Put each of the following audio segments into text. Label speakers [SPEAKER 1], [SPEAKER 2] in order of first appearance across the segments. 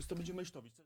[SPEAKER 1] to będzie Mejsztowic.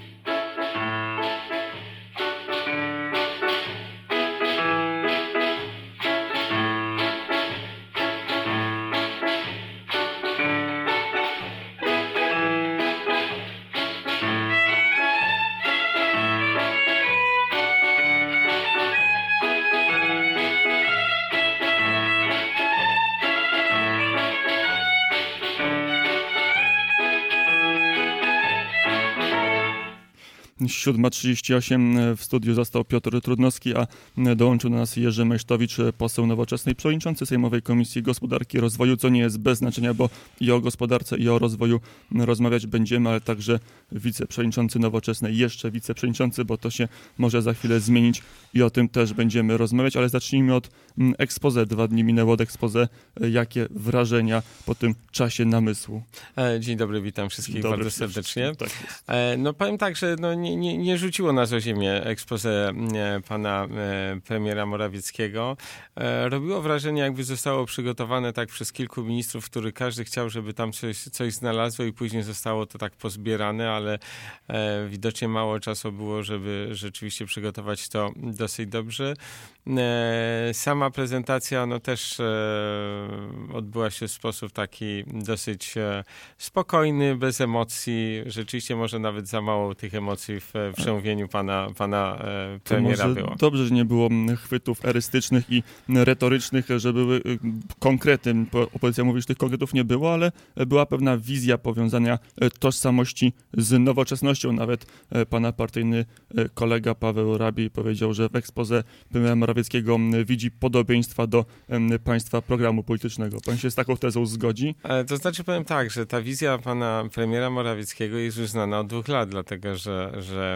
[SPEAKER 1] Siódma 38 w studiu został Piotr Trudnowski, a dołączył do nas Jerzy Mejsztowicz, poseł Nowoczesnej, przewodniczący Sejmowej Komisji Gospodarki i Rozwoju, co nie jest bez znaczenia, bo i o gospodarce, i o rozwoju rozmawiać będziemy, ale także wiceprzewodniczący Nowoczesnej, jeszcze wiceprzewodniczący, bo to się może za chwilę zmienić i o tym też będziemy rozmawiać, ale zacznijmy od expose. 2 dni minęło od expose. Jakie wrażenia po tym czasie namysłu?
[SPEAKER 2] Dzień dobry, witam wszystkich bardzo serdecznie.
[SPEAKER 1] Tak
[SPEAKER 2] no powiem tak, że nie rzuciło nas o ziemię expose pana premiera Morawieckiego. Robiło wrażenie, jakby zostało przygotowane tak przez kilku ministrów, który każdy chciał, żeby tam coś znalazło i później zostało to tak pozbierane, ale widocznie mało czasu było, żeby rzeczywiście przygotować to dosyć dobrze. Sama prezentacja też odbyła się w sposób taki dosyć spokojny, bez emocji. Rzeczywiście może nawet za mało tych emocji w przemówieniu pana premiera było.
[SPEAKER 1] Dobrze, że nie było chwytów erystycznych i retorycznych, że były konkrety. Opozycja mówi, że tych konkretów nie było, ale była pewna wizja powiązania tożsamości z nowoczesnością. Nawet pana partyjny kolega Paweł Rabiej powiedział, że w expose premiera Morawieckiego widzi podobieństwa do państwa programu politycznego. Pan się z taką tezą zgodzi?
[SPEAKER 2] To znaczy powiem tak, że ta wizja pana premiera Morawieckiego jest już znana od 2 lat, dlatego że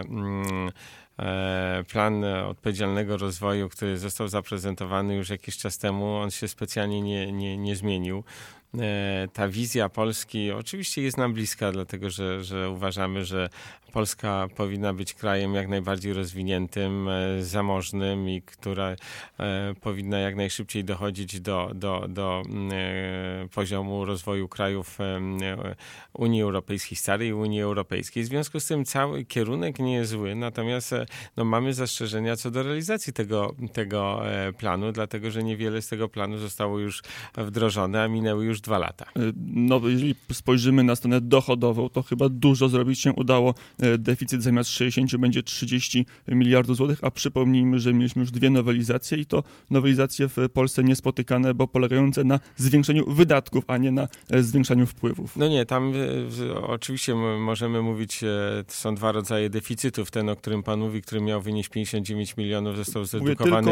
[SPEAKER 2] plan odpowiedzialnego rozwoju, który został zaprezentowany już jakiś czas temu, on się specjalnie nie zmienił. Ta wizja Polski oczywiście jest nam bliska, dlatego że uważamy, że Polska powinna być krajem jak najbardziej rozwiniętym, zamożnym i która powinna jak najszybciej dochodzić do poziomu rozwoju krajów Unii Europejskiej, starej Unii Europejskiej. W związku z tym cały kierunek nie jest zły, natomiast mamy zastrzeżenia co do realizacji tego planu, dlatego że niewiele z tego planu zostało już wdrożone, a minęły już 2 lata.
[SPEAKER 1] Jeżeli spojrzymy na stronę dochodową, to chyba dużo zrobić się udało. Deficyt zamiast 60 będzie 30 miliardów złotych, a przypomnijmy, że mieliśmy już 2 nowelizacje i to nowelizacje w Polsce niespotykane, bo polegające na zwiększeniu wydatków, a nie na zwiększaniu wpływów.
[SPEAKER 2] No nie, tam oczywiście możemy mówić, są 2 rodzaje deficytów. Ten, o którym pan mówi, który miał wynieść 59 milionów, został zredukowany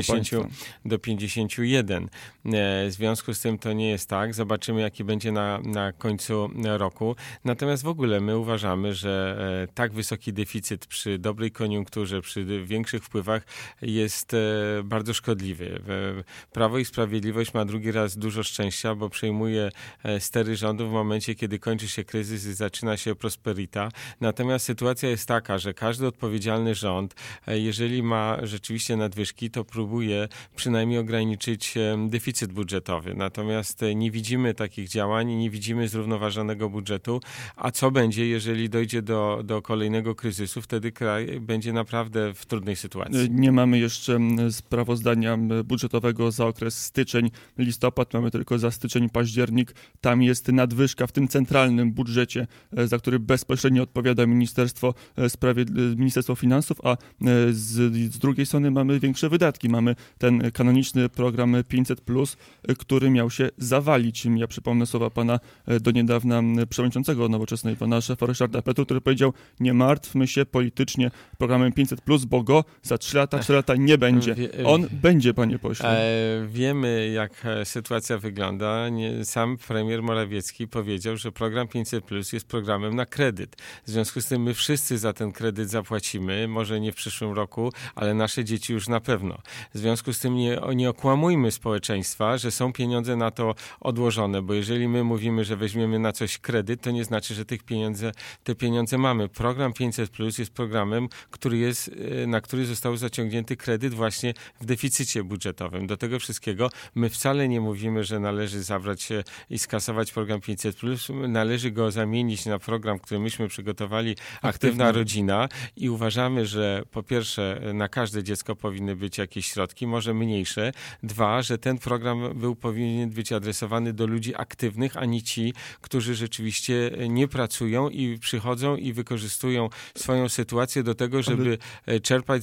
[SPEAKER 2] do 51. W związku z tym to nie jest tak. Zobaczymy, jaki będzie na końcu roku. Natomiast w ogóle my uważamy, że tak wysoki deficyt przy dobrej koniunkturze, przy większych wpływach jest bardzo szkodliwy. Prawo i Sprawiedliwość ma drugi raz dużo szczęścia, bo przejmuje stery rządu w momencie, kiedy kończy się kryzys i zaczyna się prosperita. Natomiast sytuacja jest taka, że każdy odpowiedzialny rząd, jeżeli ma rzeczywiście nadwyżki, to próbuje przynajmniej ograniczyć deficyt budżetowy. Natomiast nie widzimy takich działań, nie widzimy zrównoważonego budżetu. A co będzie, jeżeli dojdzie do kolejnego kryzysu? Wtedy kraj będzie naprawdę w trudnej sytuacji.
[SPEAKER 1] Nie mamy jeszcze sprawozdania budżetowego za okres styczeń-listopad. Mamy tylko za styczeń-październik. Tam jest nadwyżka w tym centralnym budżecie, za który bezpośrednio odpowiada Ministerstwo Finansów, a z drugiej strony mamy większe wydatki. Mamy ten kanoniczny program 500+, który miał się zawalić. Ja przypomnę słowa pana do niedawna przewodniczącego Nowoczesnej, pana szefa Ryszarda Petru, który powiedział: nie martwmy się politycznie programem 500+, bo go za 3 lata nie będzie. On będzie, panie pośle.
[SPEAKER 2] Wiemy, jak sytuacja wygląda. Sam premier Morawiecki powiedział, że program 500+ jest programem na kredyt. W związku z tym my wszyscy za ten kredyt zapłacimy, może nie w przyszłym roku, ale nasze dzieci już na pewno. W związku z tym nie okłamujmy społeczeństwa, że są pieniądze na to odłożone, bo jeżeli my mówimy, że weźmiemy na coś kredyt, to nie znaczy, że te pieniądze mamy. Program 500+ jest programem, na który został zaciągnięty kredyt właśnie w deficycie budżetowym. Do tego wszystkiego my wcale nie mówimy, że należy zabrać się i skasować program 500+, należy go zamienić na program, który myśmy przygotowali, Aktywna Rodzina, i uważamy, że po pierwsze na każde dziecko powinny być jakieś środki, może mniejsze. 2, że ten program powinien być adresowany do ludzi aktywnych, a nie ci, którzy rzeczywiście nie pracują i przychodzą i wykorzystują swoją sytuację do tego, żeby czerpać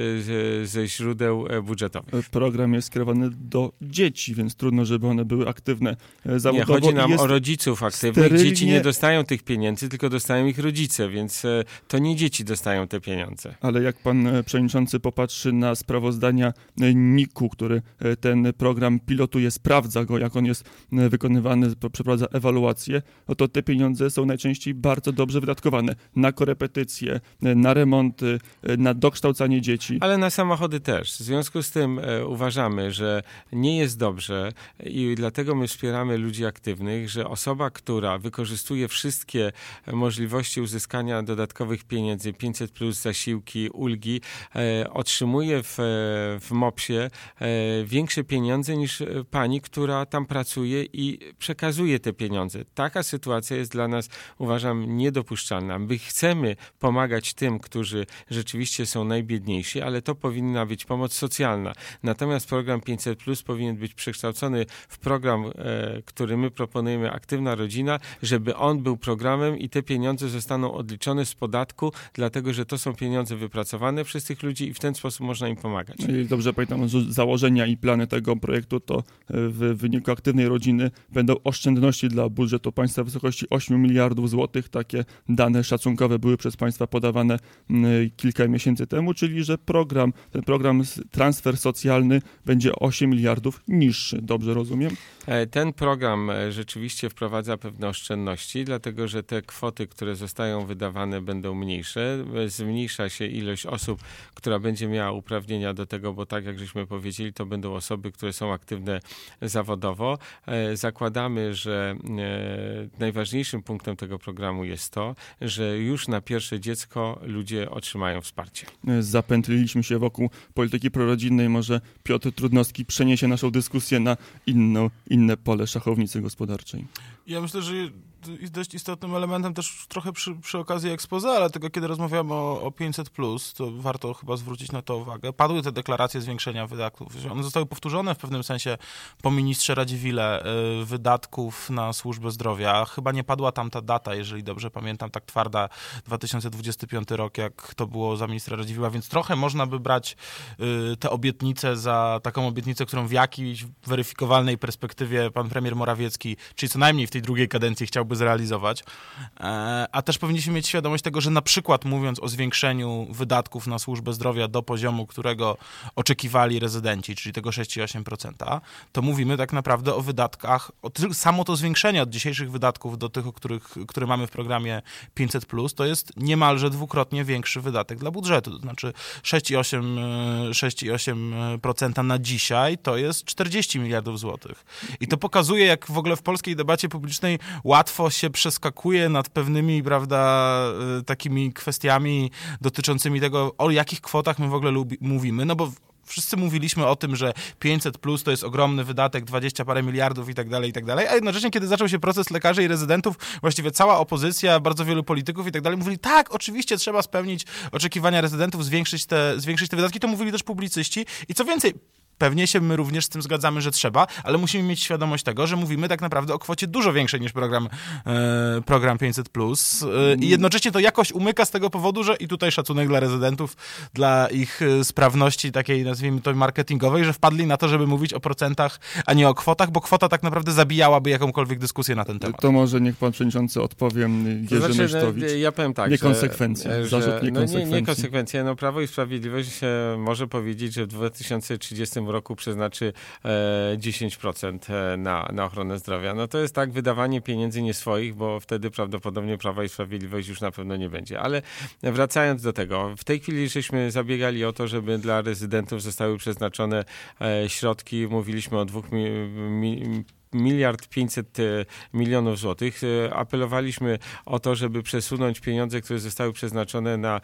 [SPEAKER 2] ze źródeł budżetowych.
[SPEAKER 1] Program jest skierowany do dzieci, więc trudno, żeby one były aktywne zawodowo.
[SPEAKER 2] Nie, chodzi nam o rodziców aktywnych. Dzieci nie dostają tych pieniędzy, tylko dostają ich rodzice, więc to nie dzieci dostają te pieniądze.
[SPEAKER 1] Ale jak pan przewodniczący popatrzy na sprawozdania NIK-u, który ten program pilotuje, sprawdza go, jak on jest wykonywany, przeprowadza ewaluację, no to te pieniądze są najczęściej bardzo dobrze wydatkowane na korepetycje, na remonty, na dokształcanie dzieci.
[SPEAKER 2] Ale na samochody też. W związku z tym uważamy, że nie jest dobrze i dlatego my wspieramy ludzi aktywnych, że osoba, która wykorzystuje wszystkie możliwości uzyskania dodatkowych pieniędzy, 500+, zasiłki, ulgi, otrzymuje w MOPS-ie większe pieniądze niż pani, która tam pracuje i przekazuje te pieniądze. Taka sytuacja jest dla nas, uważam, niedopuszczalna. My chcemy pomagać tym, którzy rzeczywiście są najbiedniejsi, ale to powinna być pomoc socjalna. Natomiast program 500+ powinien być przekształcony w program, który my proponujemy, Aktywna Rodzina, żeby on był programem i te pieniądze zostaną odliczone z podatku, dlatego że to są pieniądze wypracowane przez tych ludzi i w ten sposób można im pomagać.
[SPEAKER 1] Jeżeli dobrze pamiętam, założenia i plany tego projektu, to w wyniku Aktywnej Rodziny będą oszczędności dla budżetu państwa w wysokości 8 miliardów złotych. Takie dane szacunkowe były przez państwa podawane kilka miesięcy temu, czyli że ten program transfer socjalny będzie 8 miliardów niższy. Dobrze rozumiem?
[SPEAKER 2] Ten program rzeczywiście wprowadza pewne oszczędności, dlatego że te kwoty, które zostają wydawane, będą mniejsze. Zmniejsza się ilość osób, która będzie miała uprawnienia do tego, bo tak jak żeśmy powiedzieli, to będą osoby, które są aktywne zawodowo. Zakładamy, że najważniejszym punktem tego programu jest to, że już na pierwsze dziecko ludzie otrzymają wsparcie.
[SPEAKER 1] Zapętliliśmy się wokół polityki prorodzinnej. Może Piotr Trudnowski przeniesie naszą dyskusję na inne pole szachownicy gospodarczej.
[SPEAKER 3] Ja myślę, że jest dość istotnym elementem też trochę przy okazji exposé, ale tego, kiedy rozmawiamy o 500+, to warto chyba zwrócić na to uwagę. Padły te deklaracje zwiększenia wydatków. One zostały powtórzone w pewnym sensie po ministrze Radziwile wydatków na służbę zdrowia. Chyba nie padła tam ta data, jeżeli dobrze pamiętam, tak twarda, 2025 rok, jak to było za ministra Radziwiła, więc trochę można by brać tę obietnicę za taką obietnicę, którą w jakiejś weryfikowalnej perspektywie pan premier Morawiecki, czyli co najmniej w tej drugiej kadencji chciałby zrealizować. A też powinniśmy mieć świadomość tego, że na przykład mówiąc o zwiększeniu wydatków na służbę zdrowia do poziomu, którego oczekiwali rezydenci, czyli tego 6,8%, to mówimy tak naprawdę o wydatkach, samo to zwiększenie od dzisiejszych wydatków do tych, które mamy w programie 500+, to jest niemalże dwukrotnie większy wydatek dla budżetu. To znaczy 6,8% na dzisiaj to jest 40 miliardów złotych. I to pokazuje, jak w ogóle w polskiej debacie publicznej łatwo się przeskakuje nad pewnymi, prawda, takimi kwestiami dotyczącymi tego, o jakich kwotach my w ogóle mówimy, no bo wszyscy mówiliśmy o tym, że 500+ to jest ogromny wydatek, 20 parę miliardów i tak dalej, a jednocześnie, kiedy zaczął się proces lekarzy i rezydentów, właściwie cała opozycja, bardzo wielu polityków i tak dalej, mówili, tak, oczywiście trzeba spełnić oczekiwania rezydentów, zwiększyć te wydatki, to mówili też publicyści i co więcej, pewnie się my również z tym zgadzamy, że trzeba, ale musimy mieć świadomość tego, że mówimy tak naprawdę o kwocie dużo większej niż program 500+. I jednocześnie to jakoś umyka z tego powodu, że i tutaj szacunek dla rezydentów, dla ich sprawności takiej, nazwijmy to, marketingowej, że wpadli na to, żeby mówić o procentach, a nie o kwotach, bo kwota tak naprawdę zabijałaby jakąkolwiek dyskusję na ten temat.
[SPEAKER 1] To może niech pan przewodniczący odpowie, Jerzy Nesztowicz.
[SPEAKER 2] Ja powiem tak,
[SPEAKER 1] niekonsekwencje, zarzut niekonsekwencji.
[SPEAKER 2] Nie konsekwencje. No, Prawo i Sprawiedliwość może powiedzieć, że w 2030 roku przeznaczy 10% na ochronę zdrowia. No to jest tak wydawanie pieniędzy nie swoich, bo wtedy prawdopodobnie Prawa i Sprawiedliwość już na pewno nie będzie. Ale wracając do tego, w tej chwili żeśmy zabiegali o to, żeby dla rezydentów zostały przeznaczone środki. Mówiliśmy o 1,5 mld złotych. Apelowaliśmy o to, żeby przesunąć pieniądze, które zostały przeznaczone na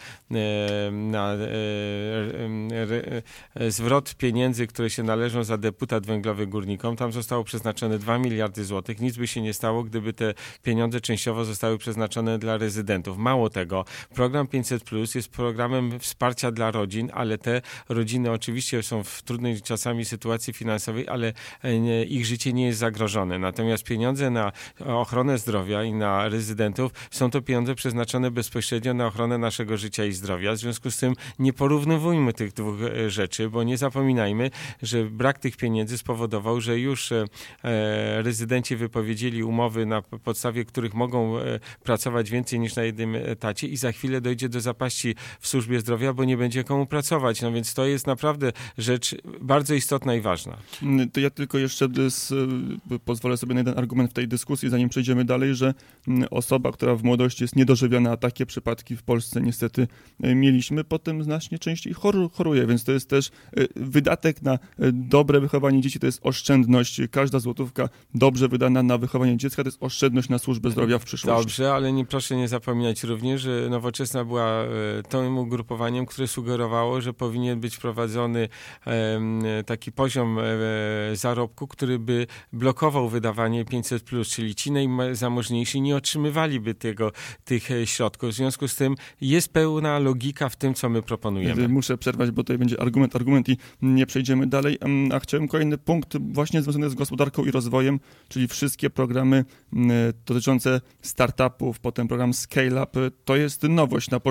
[SPEAKER 2] zwrot pieniędzy, które się należą za deputat węglowy górnikom. Tam zostało przeznaczone 2 miliardy złotych. Nic by się nie stało, gdyby te pieniądze częściowo zostały przeznaczone dla rezydentów. Mało tego, program 500+ jest programem wsparcia dla rodzin, ale te rodziny oczywiście są w trudnej czasami sytuacji finansowej, ale ich życie nie jest zagrożone. Natomiast pieniądze na ochronę zdrowia i na rezydentów są to pieniądze przeznaczone bezpośrednio na ochronę naszego życia i zdrowia. W związku z tym nie porównywujmy tych dwóch rzeczy, bo nie zapominajmy, że brak tych pieniędzy spowodował, że już rezydenci wypowiedzieli umowy, na podstawie których mogą pracować więcej niż na jednym etacie i za chwilę dojdzie do zapaści w służbie zdrowia, bo nie będzie komu pracować. No więc to jest naprawdę rzecz bardzo istotna i ważna.
[SPEAKER 1] To ja tylko jeszcze pozwolę sobie na jeden argument w tej dyskusji, zanim przejdziemy dalej, że osoba, która w młodości jest niedożywiona, a takie przypadki w Polsce niestety mieliśmy, potem znacznie częściej choruje, więc to jest też wydatek na dobre wychowanie dzieci, to jest oszczędność. Każda złotówka dobrze wydana na wychowanie dziecka to jest oszczędność na służbę zdrowia w przyszłości.
[SPEAKER 2] Dobrze, ale proszę nie zapominać również, że Nowoczesna była tym ugrupowaniem, które sugerowało, że powinien być wprowadzony taki poziom zarobku, który by blokował wydawanie 500+, czyli ci najzamożniejsi nie otrzymywaliby tych środków. W związku z tym jest pełna logika w tym, co my proponujemy.
[SPEAKER 1] Muszę przerwać, bo tutaj będzie argument i nie przejdziemy dalej. A chciałem kolejny punkt właśnie związany z gospodarką i rozwojem, czyli wszystkie programy dotyczące startupów, potem program Scale Up. To jest nowość na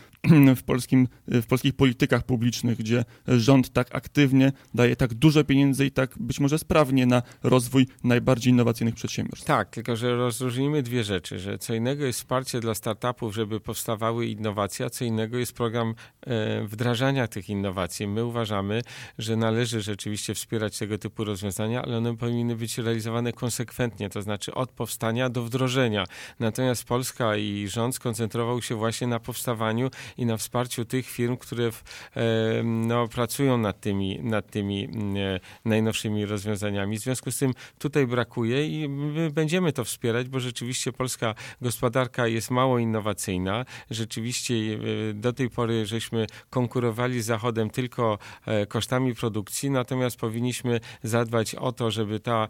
[SPEAKER 1] w polskich politykach publicznych, gdzie rząd tak aktywnie daje tak dużo pieniędzy i tak być może sprawnie na rozwój najbardziej innowacyjnych przedsiębiorstw.
[SPEAKER 2] Tak, tylko że rozróżnimy dwie rzeczy, że co innego jest wsparcie dla startupów, żeby powstawały innowacje, a co innego jest program wdrażania tych innowacji. My uważamy, że należy rzeczywiście wspierać tego typu rozwiązania, ale one powinny być realizowane konsekwentnie, to znaczy od powstania do wdrożenia. Natomiast Polska i rząd skoncentrował się właśnie na powstawaniu i na wsparciu tych firm, które pracują nad tymi najnowszymi rozwiązaniami. W związku z tym tutaj brakuje i my będziemy to wspierać, bo rzeczywiście polska gospodarka jest mało innowacyjna. Rzeczywiście do tej pory żeśmy konkurowali z Zachodem tylko kosztami produkcji, natomiast powinniśmy zadbać o to, żeby ta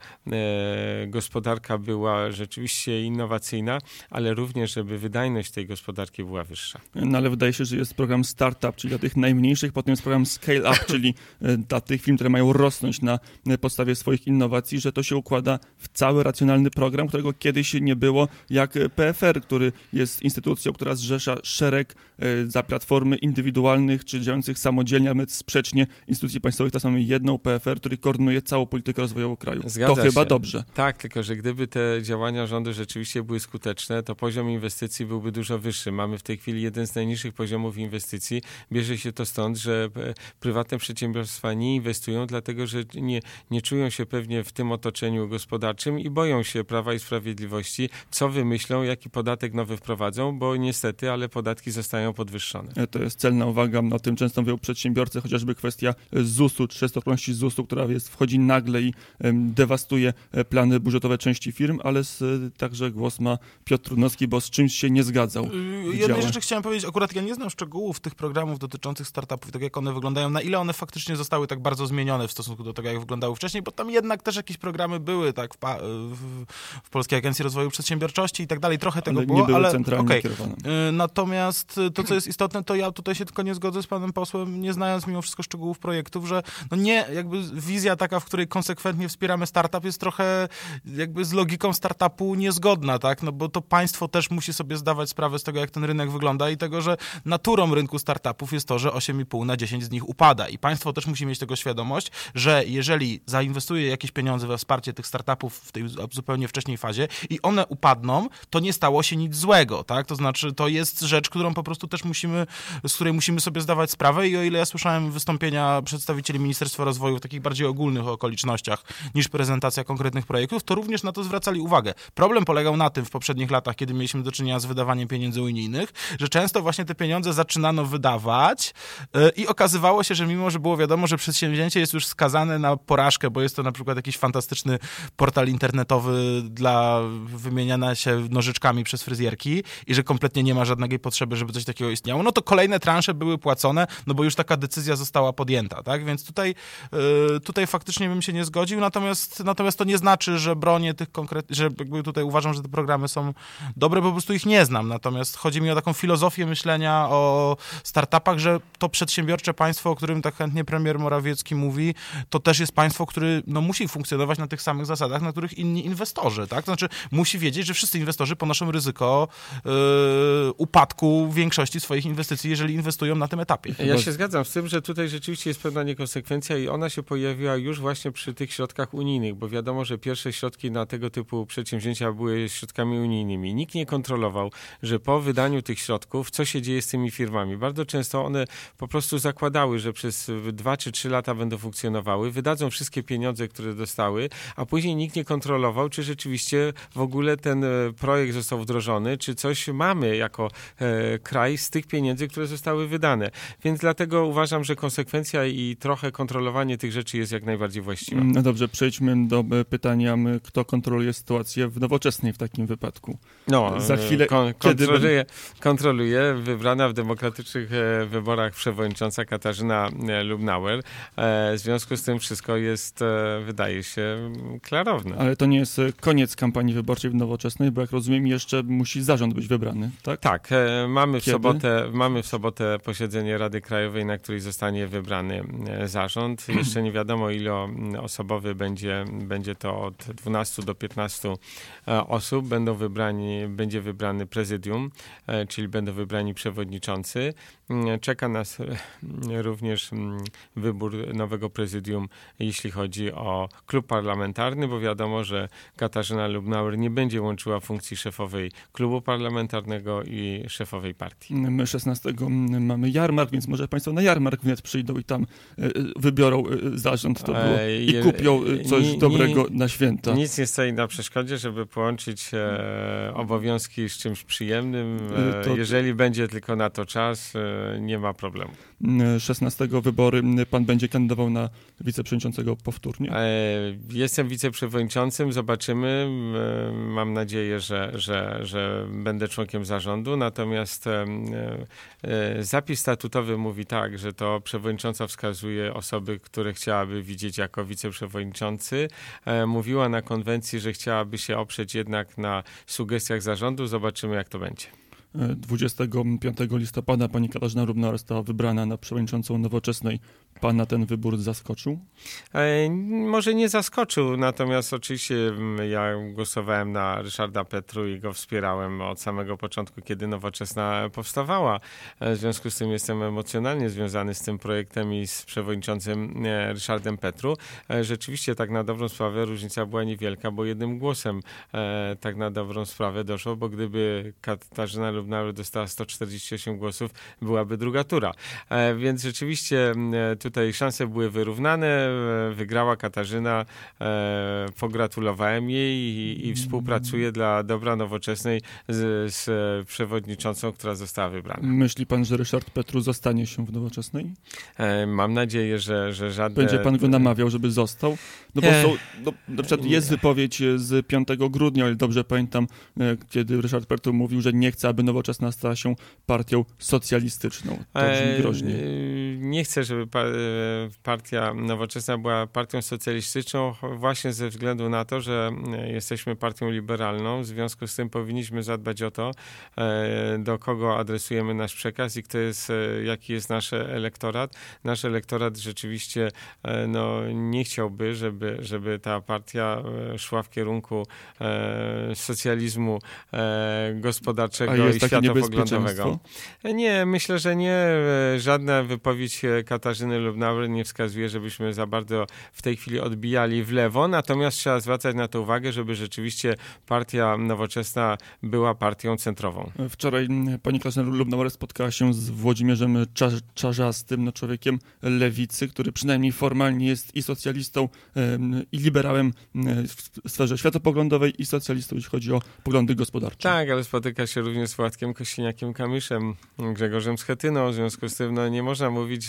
[SPEAKER 2] gospodarka była rzeczywiście innowacyjna, ale również, żeby wydajność tej gospodarki była wyższa.
[SPEAKER 1] No ale wydaje się, że jest program Startup, czyli dla tych najmniejszych, potem jest program Scale Up, czyli dla tych firm, które mają rosnąć na podstawie swoich innowacji, że to się układa w cały racjonalny program, którego kiedyś nie było, jak PFR, który jest instytucją, która zrzesza szereg za platformy indywidualnych czy działających samodzielnie, a nawet sprzecznie instytucji państwowych. Teraz mamy jedną PFR, który koordynuje całą politykę rozwojową kraju.
[SPEAKER 2] Zgadza
[SPEAKER 1] to
[SPEAKER 2] się.
[SPEAKER 1] Chyba dobrze.
[SPEAKER 2] Tak, tylko że gdyby te działania rządu rzeczywiście były skuteczne, to poziom inwestycji byłby dużo wyższy. Mamy w tej chwili jeden z najniższych poziomów inwestycji. Bierze się to stąd, że prywatne przedsiębiorstwa nie inwestują, dlatego że nie czują się pewnie w tym otoczeniu gospodarczym i boją się Prawa i Sprawiedliwości, co wymyślą, jaki podatek nowy wprowadzą, bo niestety, ale podatki zostają podwyższone.
[SPEAKER 1] To jest celna uwaga, o tym często mówią przedsiębiorcy, chociażby kwestia ZUS-u, częstokrołności ZUS-u, która wchodzi nagle i dewastuje plany budżetowe części firm, ale także głos ma Piotr Trudnowski, bo z czymś się nie zgadzał.
[SPEAKER 3] Jednej rzeczy chciałem powiedzieć, akurat ja nie znam szczegółów tych programów dotyczących startupów, tak jak one wyglądają, na ile one faktycznie zostały tak bardzo zmienione w stosunku do tego, jak wyglądały wcześniej, bo tam jednak też jakieś programy były tak w Polskiej Agencji Rozwoju Przedsiębiorczości i tak dalej, trochę tego było,
[SPEAKER 1] nie były
[SPEAKER 3] ale
[SPEAKER 1] centralnie kierowane.
[SPEAKER 3] Natomiast to, co jest istotne, to ja tutaj się tylko nie zgodzę z panem posłem, nie znając mimo wszystko szczegółów projektów, że nie, jakby wizja taka, w której konsekwentnie wspieramy startup, jest trochę jakby z logiką startupu niezgodna, tak? No bo to państwo też musi sobie zdawać sprawę z tego, jak ten rynek wygląda i tego, że naturą rynku startupów jest to, że 8,5 na 10 z nich upada i państwo też musi mieć tego świadomość, że jeżeli zainwestuje jakieś pieniądze we wsparcie tych startupów w tej zupełnie wcześniej fazie i one upadną, to nie stało się nic złego, tak? To znaczy, to jest rzecz, którą po prostu też z której musimy sobie zdawać sprawę i o ile ja słyszałem wystąpienia przedstawicieli Ministerstwa Rozwoju w takich bardziej ogólnych okolicznościach niż prezentacja konkretnych projektów, to również na to zwracali uwagę. Problem polegał na tym w poprzednich latach, kiedy mieliśmy do czynienia z wydawaniem pieniędzy unijnych, że często właśnie te pieniądze zaczynano wydawać i okazywało się, że mimo, że było wiadomo, że przedsięwzięcie jest już skazane na porażkę, bo jest to na przykład jakiś fantastyczny portal internetowy dla wymieniania się nożyczkami przez fryzjerki i że kompletnie nie ma żadnej potrzeby, żeby coś takiego istniało, no to kolejne transze były płacone, no bo już taka decyzja została podjęta, tak? Więc tutaj faktycznie bym się nie zgodził, natomiast to nie znaczy, że bronię tych konkretnych, że jakby tutaj uważam, że te programy są dobre, bo po prostu ich nie znam. Natomiast chodzi mi o taką filozofię myślenia o startupach, że to przedsiębiorcze państwo, o którym tak chętnie premier Morawiecki mówi, to też jest państwo, które musi funkcjonować na tych samych zasadach, na których inni inwestorzy, tak? To znaczy musi wiedzieć, że wszyscy inwestorzy ponoszą ryzyko upadku większości swoich inwestycji, jeżeli inwestują na tym etapie.
[SPEAKER 2] Ja się zgadzam z tym, że tutaj rzeczywiście jest pewna niekonsekwencja i ona się pojawiła już właśnie przy tych środkach unijnych, bo wiadomo, że pierwsze środki na tego typu przedsięwzięcia były środkami unijnymi. Nikt nie kontrolował, że po wydaniu tych środków, co się dzieje z tymi firmami. Bardzo często one po prostu zakładały, że przez 2 czy 3 lata będą funkcjonowały, wydadzą wszystkie pieniądze, które dostały, a później nikt nie kontrolował, czy rzeczywiście w ogóle ten projekt został wdrożony, czy coś mamy jako kraj z tych pieniędzy, które zostały wydane. Więc dlatego uważam, że konsekwencja i trochę kontrolowanie tych rzeczy jest jak najbardziej właściwe.
[SPEAKER 1] No dobrze, przejdźmy do pytania, kto kontroluje sytuację w Nowoczesnej w takim wypadku.
[SPEAKER 2] No,
[SPEAKER 1] za chwilę
[SPEAKER 2] kontroluje wybrana w demokratycznych wyborach przewodnicząca Katarzyna Lubnauer. W związku z tym wszystko jest, wydaje się, klarowne.
[SPEAKER 1] Ale to nie jest koniec kampanii wyborczej w Nowoczesnej, bo jak rozumiem, jeszcze musi zarząd być wybrany, tak?
[SPEAKER 2] Tak, mamy w sobotę posiedzenie Rady Krajowej, na której zostanie wybrany zarząd. Jeszcze nie wiadomo, ile osobowy będzie to od 12 do 15 osób. Będzie wybrany prezydium, czyli będą wybrani przewodniczący. Czeka nas również wybór nowego prezydium, jeśli chodzi o klub parlamentarny, bo wiadomo, że Katarzyna Lubnauer nie będzie łączyła funkcji szefowej klubu parlamentarnego i szefowej partii.
[SPEAKER 1] My 16 mamy jarmark, więc może państwo na jarmark wnet przyjdą i tam wybiorą zarząd i kupią coś dobrego na święta.
[SPEAKER 2] Nic nie stoi na przeszkodzie, żeby połączyć obowiązki z czymś przyjemnym. Jeżeli będzie tylko na to czas, nie ma problemu.
[SPEAKER 1] 16 wybory pan będzie kandydował na wiceprzewodniczącego powtórnie?
[SPEAKER 2] Jestem wiceprzewodniczącym, zobaczymy. Mam nadzieję, że będę członkiem zarządu, natomiast zapis statutowy mówi tak, że to przewodnicząca wskazuje osoby, które chciałaby widzieć jako wiceprzewodniczący. Mówiła na konwencji, że chciałaby się oprzeć jednak na sugestiach zarządu. Zobaczymy, jak to będzie.
[SPEAKER 1] 25 listopada pani Katarzyna Lubnauer została wybrana na przewodniczącą Nowoczesnej. Pana ten wybór zaskoczył?
[SPEAKER 2] Może nie zaskoczył, natomiast oczywiście ja głosowałem na Ryszarda Petru i go wspierałem od samego początku, kiedy Nowoczesna powstawała. W związku z tym jestem emocjonalnie związany z tym projektem i z przewodniczącym Ryszardem Petru. Rzeczywiście tak na dobrą sprawę różnica była niewielka, bo jednym głosem tak na dobrą sprawę doszło, bo gdyby Katarzyna Lubnauer dostała 148 głosów, byłaby druga tura. Więc rzeczywiście tutaj szanse były wyrównane. Wygrała Katarzyna. Pogratulowałem jej i współpracuję dla dobra Nowoczesnej z przewodniczącą, która została wybrana.
[SPEAKER 1] Myśli pan, że Ryszard Petru zostanie się w Nowoczesnej?
[SPEAKER 2] Mam nadzieję, że żadne...
[SPEAKER 1] Będzie pan go namawiał, żeby został? No bo na przykład jest wypowiedź z 5 grudnia, ale dobrze pamiętam, kiedy Ryszard Petru mówił, że nie chce, aby Nowoczesna stała się partią socjalistyczną. To brzmi groźnie.
[SPEAKER 2] Nie chcę, żeby partia Nowoczesna była partią socjalistyczną właśnie ze względu na to, że jesteśmy partią liberalną. W związku z tym powinniśmy zadbać o to, do kogo adresujemy nasz przekaz i jaki jest nasz elektorat. Nasz elektorat rzeczywiście nie chciałby, żeby ta partia szła w kierunku socjalizmu gospodarczego i światopoglądowego. Nie, myślę, że nie. Żadna wypowiedź Katarzyny Lubnauer nie wskazuje, żebyśmy za bardzo w tej chwili odbijali w lewo, natomiast trzeba zwracać na to uwagę, żeby rzeczywiście partia Nowoczesna była partią centrową.
[SPEAKER 1] Wczoraj pani Katarzyna Lubnauer spotkała się z Włodzimierzem Czarzastym, człowiekiem lewicy, który przynajmniej formalnie jest i socjalistą, i liberałem w sferze światopoglądowej, i socjalistą, jeśli chodzi o poglądy gospodarcze.
[SPEAKER 2] Tak, ale spotyka się również z Władkiem Kościeniakiem-Kamyszem, Grzegorzem Schetyną. W związku z tym nie można mówić,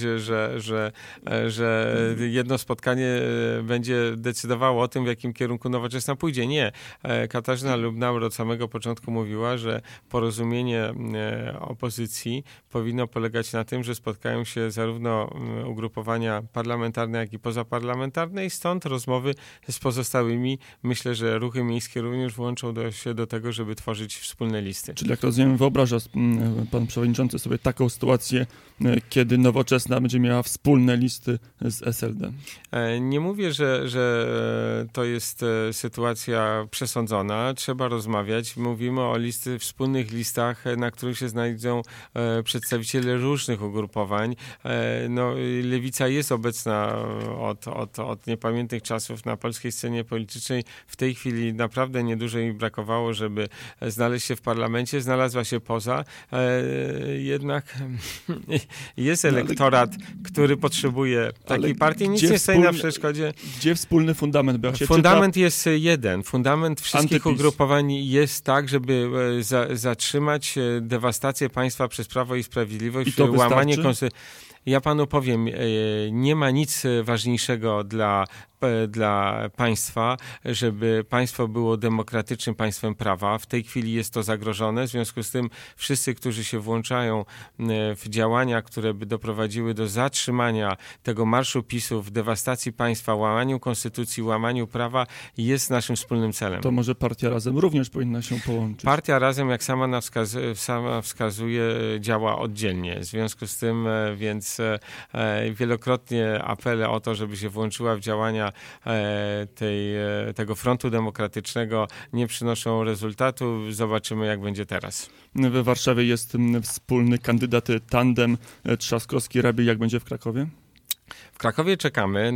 [SPEAKER 2] że jedno spotkanie będzie decydowało o tym, w jakim kierunku Nowoczesna pójdzie. Nie. Katarzyna Lubnauer od samego początku mówiła, że porozumienie opozycji powinno polegać na tym, że spotkają się zarówno ugrupowania parlamentarne, jak i pozaparlamentarne i stąd rozmowy z pozostałymi. Myślę, że ruchy miejskie również włączą się do tego, żeby tworzyć wspólne listy.
[SPEAKER 1] Czyli jak rozumiem, wyobraża pan przewodniczący sobie taką sytuację, kiedy Nowoczesna będzie miała wspólne listy z SLD?
[SPEAKER 2] Nie mówię, że to jest sytuacja przesądzona. Trzeba rozmawiać. Mówimy o wspólnych listach, na których się znajdą przedstawiciele różnych ugrupowań. Lewica jest obecna od niepamiętnych czasów na polskiej scenie politycznej. W tej chwili naprawdę niedużo jej brakowało, żeby znaleźć się w parlamencie. Znalazła się poza. Jednak jest elektorat, który potrzebuje takiej partii. Nic nie stoi na przeszkodzie.
[SPEAKER 1] Gdzie wspólny fundament?
[SPEAKER 2] Fundament jest jeden. Fundament wszystkich ugrupowań jest tak, żeby zatrzymać dewastację państwa przez Prawo i Sprawiedliwość, łamanie konstytucji. Ja panu powiem, nie ma nic ważniejszego dla państwa, żeby państwo było demokratycznym państwem prawa. W tej chwili jest to zagrożone. W związku z tym wszyscy, którzy się włączają w działania, które by doprowadziły do zatrzymania tego marszu PiS-u, dewastacji państwa, łamaniu konstytucji, łamaniu prawa, jest naszym wspólnym celem.
[SPEAKER 1] To może Partia Razem również powinna się połączyć?
[SPEAKER 2] Partia Razem, jak sama wskazuje, działa oddzielnie. W związku z tym więc wielokrotnie apele o to, żeby się włączyła w działania tego frontu demokratycznego nie przynoszą rezultatu. Zobaczymy, jak będzie teraz.
[SPEAKER 1] We Warszawie jest wspólny kandydat tandem Trzaskowski-Rabiej. Jak będzie w Krakowie?
[SPEAKER 2] W Krakowie czekamy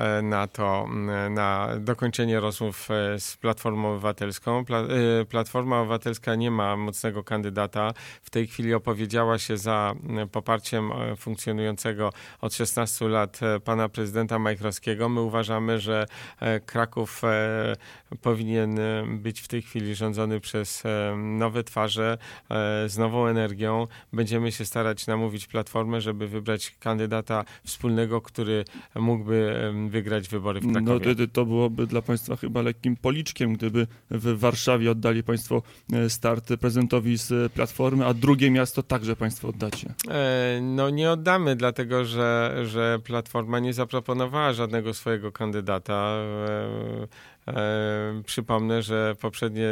[SPEAKER 2] na dokończenie rozmów z Platformą Obywatelską. Platforma Obywatelska nie ma mocnego kandydata. W tej chwili opowiedziała się za poparciem funkcjonującego od 16 lat pana prezydenta Majchrowskiego. My uważamy, że Kraków powinien być w tej chwili rządzony przez nowe twarze, z nową energią. Będziemy się starać namówić Platformę, żeby wybrać kandydata wspólnego, który mógłby wygrać wybory w Krakowie.
[SPEAKER 1] To byłoby dla państwa chyba lekkim policzkiem, gdyby w Warszawie oddali państwo start prezydentowi z Platformy, a drugie miasto także państwo oddacie.
[SPEAKER 2] Nie oddamy, dlatego że Platforma nie zaproponowała żadnego swojego kandydata. Przypomnę, że poprzednie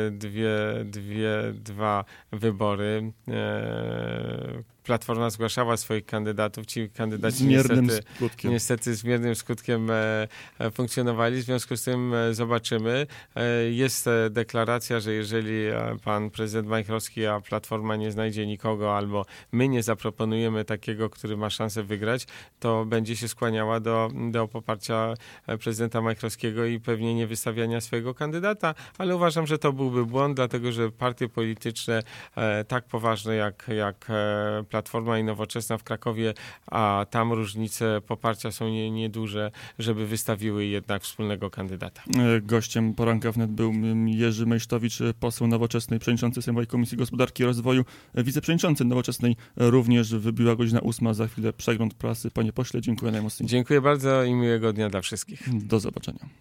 [SPEAKER 2] dwa wybory Platforma zgłaszała swoich kandydatów. Ci kandydaci niestety z miernym skutkiem funkcjonowali. W związku z tym zobaczymy. Jest deklaracja, że jeżeli pan prezydent Majchrowski, a Platforma nie znajdzie nikogo, albo my nie zaproponujemy takiego, który ma szansę wygrać, to będzie się skłaniała do poparcia prezydenta Majchrowskiego i pewnie nie wystawiania swojego kandydata, ale uważam, że to byłby błąd, dlatego że partie polityczne tak poważne jak Platforma i Nowoczesna w Krakowie, a tam różnice poparcia są nieduże, żeby wystawiły jednak wspólnego kandydata.
[SPEAKER 1] Gościem poranka wnet był Jerzy Mejsztowicz, poseł Nowoczesnej, przewodniczący Sejmowej Komisji Gospodarki i Rozwoju, wiceprzewodniczący Nowoczesnej. Również wybiła godzina 8, za chwilę przegląd prasy. Panie pośle, dziękuję najmocniej.
[SPEAKER 2] Dziękuję bardzo i miłego dnia dla wszystkich.
[SPEAKER 1] Do zobaczenia.